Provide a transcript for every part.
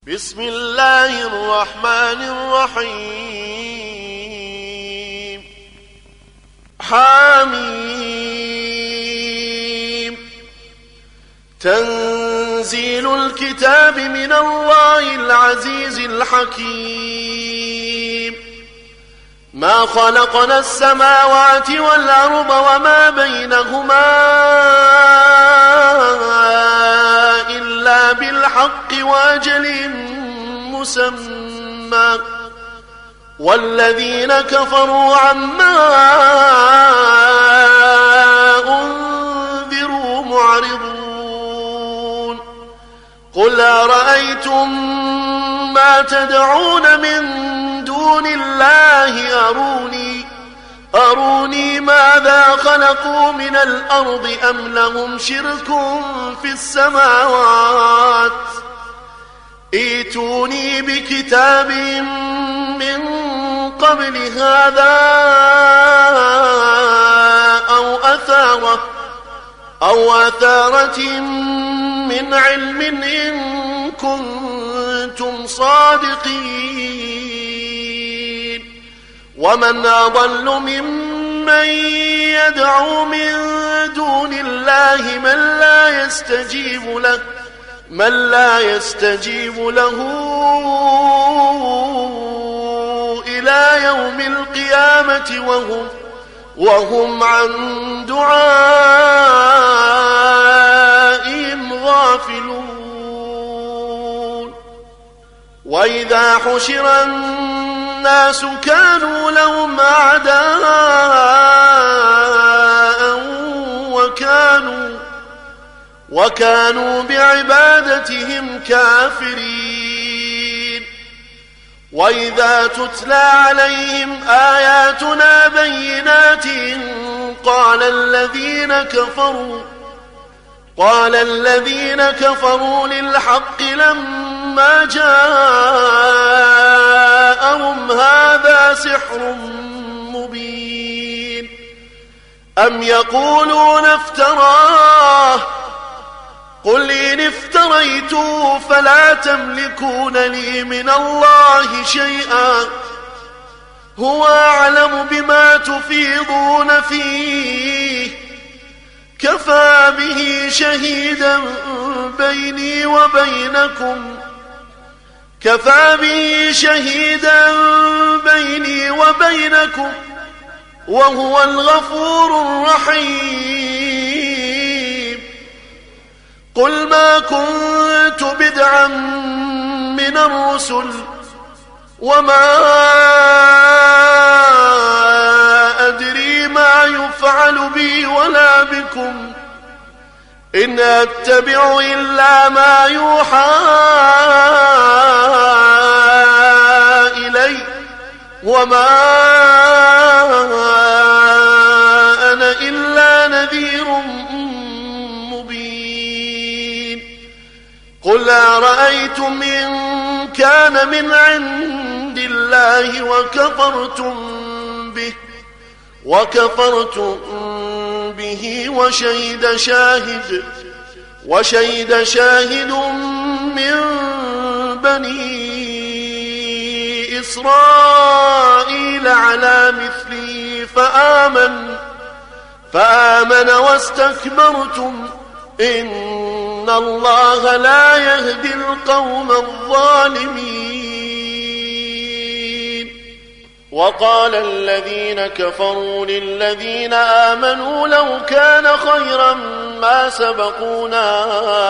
بسم الله الرحمن الرحيم حميم تنزيل الكتاب من الله العزيز الحكيم ما خلقنا السماوات والأرض وما بينهما إلا بالحق وأجل مسمى والذين كفروا عما أنذروا معرضون قل أرأيتم ما تدعون من دون الله أروني ماذا خلقوا من الأرض أم لهم شرك في السماوات ائتوني بكتاب من قبل هذا أو أثارة من علم إن كنتم صادقين ومن أضل ممن يدعو من دون الله من لا يستجيب له إلى يوم القيامة وهم عن دعائهم غافلون وإذا حشر الناس كانوا لهم أعداء وكانوا بعبادتهم كافرين وإذا تتلى عليهم آياتنا بينات قال الذين كفروا للحق لما جاءهم هذا سحر مبين أم يقولون افتراه قل إن افتريته فلا تملكون لي من الله شيئا هو أعلم بما تفيضون فيه كفى به شهيدا بيني وبينكم وهو الغفور الرحيم قل ما كنت بدعا من الرسل وما أدري ما يفعل بي ولا بكم إن أتبع إلا ما يوحى إلي وما أنا إلا نذير مبين قل أرأيتم إن كان من عند الله وكفرتم به وشهد شاهد من بني إسرائيل على مثله فآمن واستكبرتم إن الله لا يهدي القوم الظالمين وقال الذين كفروا للذين آمنوا لو كان خيرا ما سبقونا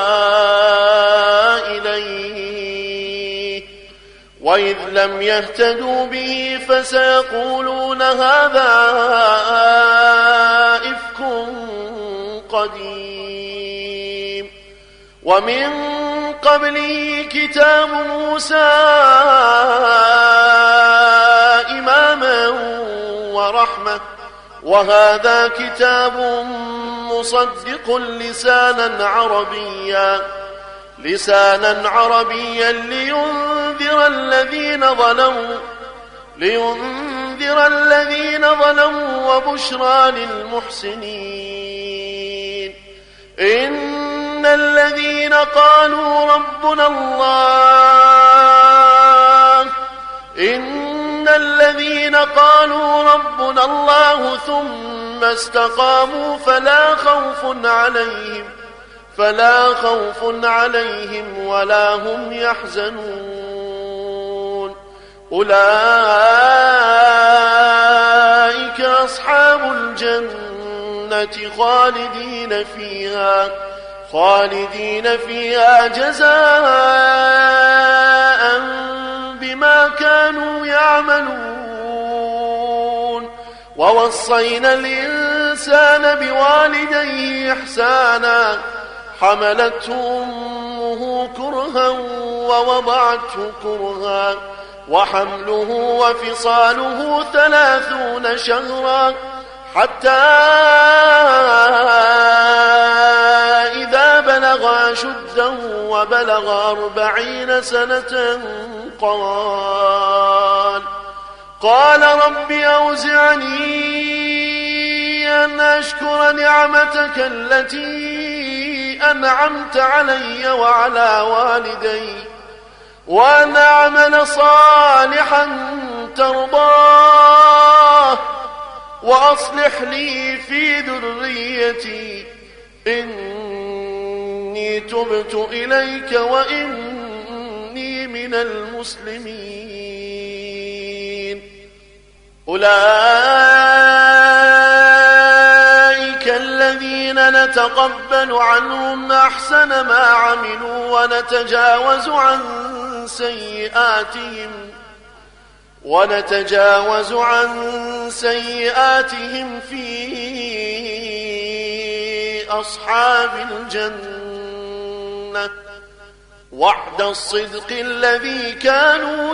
إليه وإذ لم يهتدوا به فسيقولون هذا إفك قديم ومن قبله كتاب موسى إماما ورحمة وهذا كتاب مصدق لسانا عربيا لينذر الذين ظلموا وبشرى للمحسنين إن الذين قالوا ربنا الله ربنا الله ثم استقاموا فلا خوف عليهم ولا هم يحزنون. أولئك أصحاب الجنة خالدين فيها جزاء بما كانوا يعملون. ووصينا الإنسان بوالديه إحسانا حملته أمه كرها ووضعته كرها وحمله وفصاله 30 شهرا حتى إذا بلغ أشده وبلغ 40 سنة قال رب أوزعني أن أشكر نعمتك التي أنعمت علي وعلى والدي وأن أعمل صالحا ترضاه وأصلح لي في ذريتي إني تبت إليك وإني من المسلمين. أولئك الذين نتقبل عنهم أحسن ما عملوا ونتجاوز عن سيئاتهم في أصحاب الجنة وعد الصدق الذي كانوا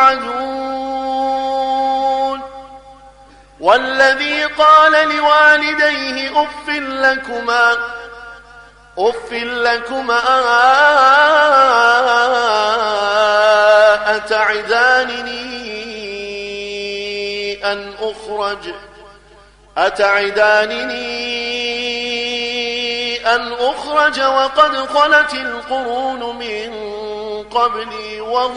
يوعدون. والذي قال لوالديه أف لكما أتعدانني أن أخرج وقد خلت القرون من قبلي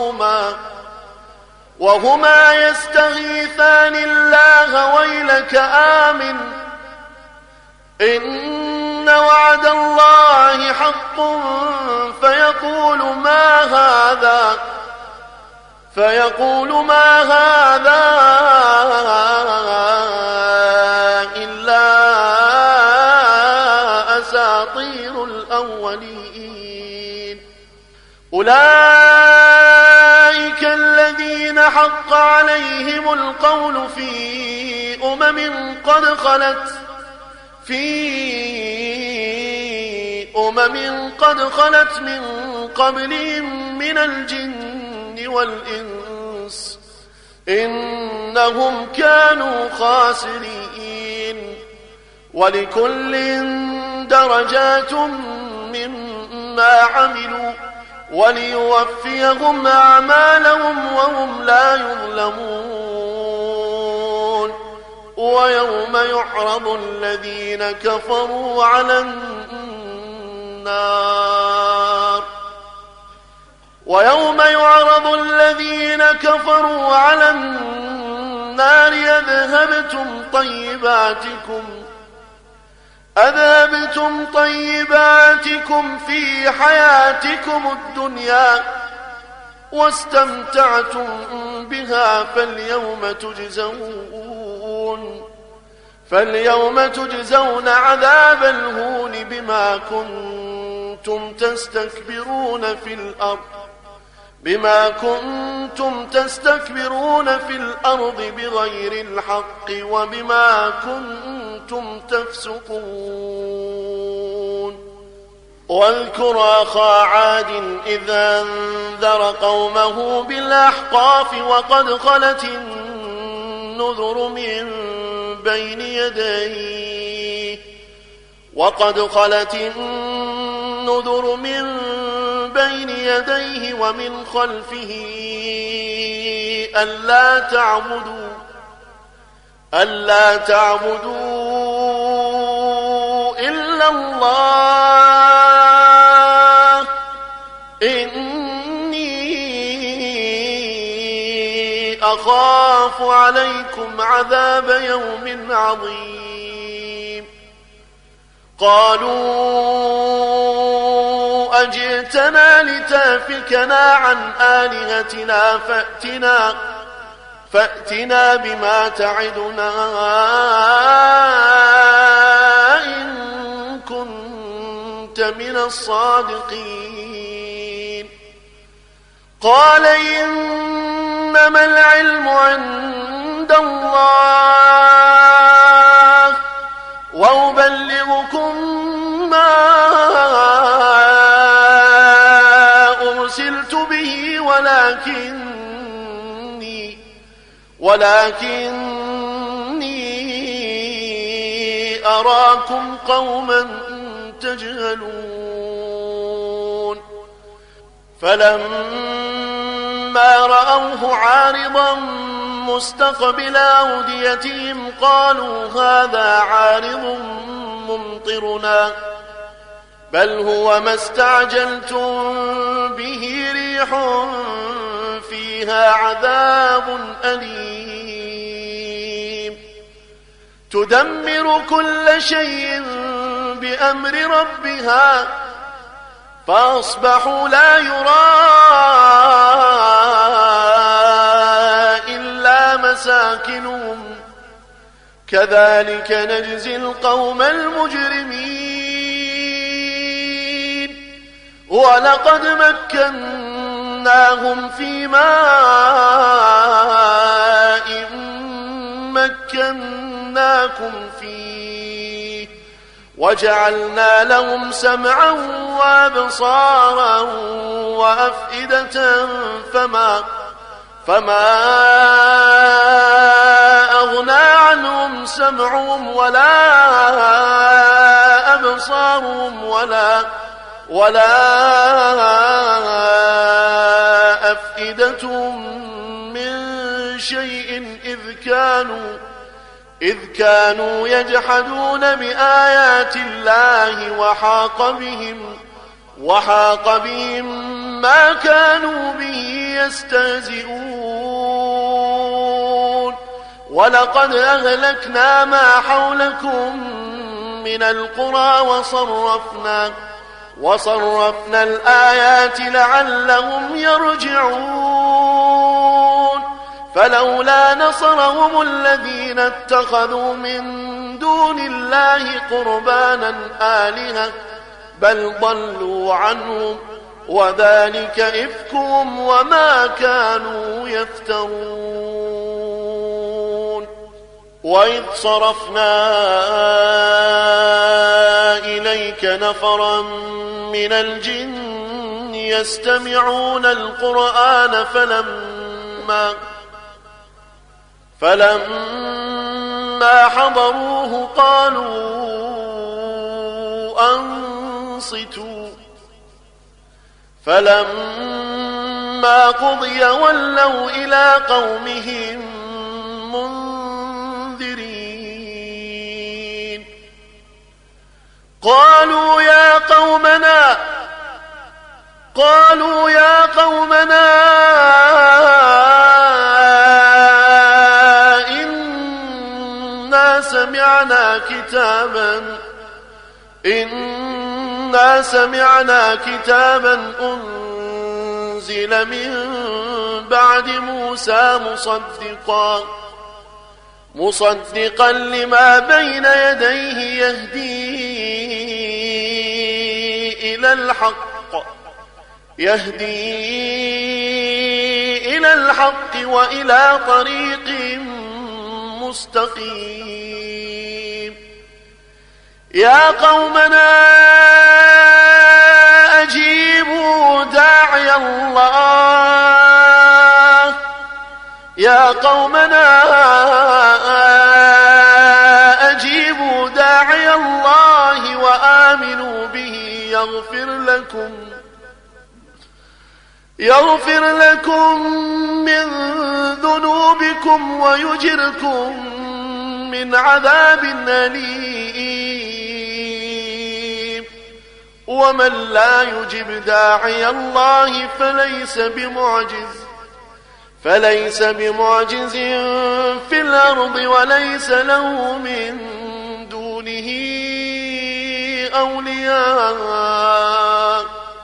وهما يستغيثان الله ويلك آمن إن وعد الله حق فيقول ما هذا إلا أساطير الأولين. أولئك الذين حق عليهم القول في أمم قد خلت من قبلهم من الجن والإنس إنهم كانوا خاسرين. ولكل درجات مما عملوا وليوفيهم أعمالهم وهم لا يظلمون. ويوم يعرض الذين كفروا على النار أذهبتم طيباتكم في حياتكم الدنيا واستمتعتم بها فاليوم تجزون عذاب الهون بما كنتم تستكبرون في الأرض بغير الحق وبما كنتم تفسقون. واذكر أخا عاد إذ أنذر قومه بالأحقاف وقد خلت النذر من بين يديه ومن خلفه ألا تعبدوا إلا الله إني أخاف عليكم عذاب يوم عظيم قالوا أجئتنا لتافكنا عن آلهتنا فأتنا بما تعدنا إن كنت من الصادقين قال إنما العلم عند الله وأبلغكم ما أرسلت به ولكني أراكم قوما تجهلون فلما رأوه عارضا مستقبل أوديتهم قالوا هذا عارض ممطرنا بل هو ما استعجلتم به ريح فيها عذاب أليم تدمر كل شيء بأمر ربها فأصبحوا لا يرى إلا مساكنهم كذلك نجزي القوم المجرمين ولقد مكناهم في ماء مكناكم فيه وجعلنا لهم سمعا وأبصارا وأفئدة فما أغنى عنهم سمعهم ولا أبصارهم ولا أفئدتهم من شيء إذ كانوا يجحدون بآيات الله وحاق بهم ما كانوا به يستهزئون ولقد أهلكنا ما حولكم من القرى وصرفنا الآيات لعلهم يرجعون فلولا نصرهم الذين اتخذوا من دون الله قربانا آلهة بل ضلوا عنهم وذلك إفكهم وما كانوا يفترون وإذ صرفنا إليك نفرا من الجن يستمعون القرآن فلما حضروه قالوا أنصتوا فلما قضي ولوا إلى قومهم منذرين قالوا يا قومنا إنا سمعنا كتابا أنزل من بعد موسى مصدقا لما بين يديه يهدي إلى الحق وإلى طريق مستقيم يا قومنا أجيبوا داعي الله وآمنوا به يغفر لكم من ذنوبكم ويجركم من عذاب أليم ومن فليس بمعجز في الأرض وليس له من دونه أولياء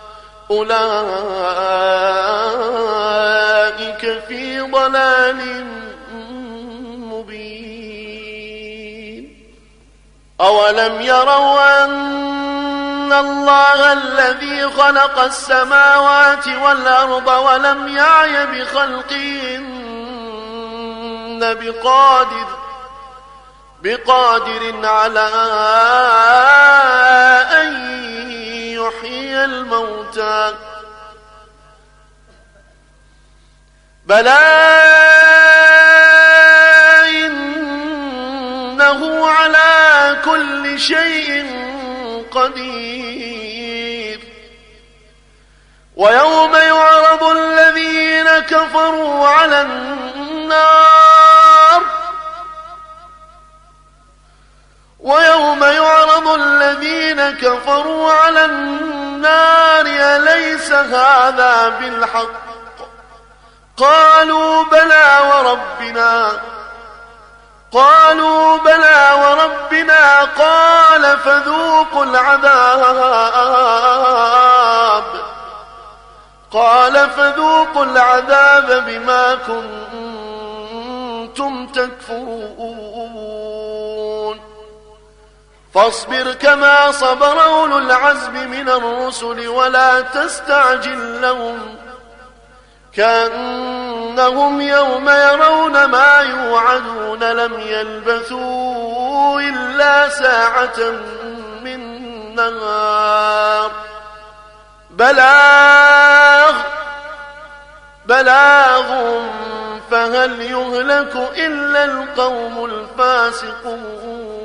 أولئك في ضلال مبين. أولم يروا أن الله الذي خلق السماوات والأرض ولم يعي بخلقهن بقادر على أن يحيي الموتى بلى إنه على كل شيء قدير. ويوم يعرض الذين كفروا على النار أليس هذا بالحق قالوا بلى وربنا قال فذوقوا العذاب بما كنتم تكفرون. فاصبر كما صبر أولو العزم من الرسل ولا تستعجل لهم كأنهم يوم يرون ما يوعدون لم يلبثوا إلا ساعة من نهار بلاغ فهل يهلك إلا القوم الفاسقون.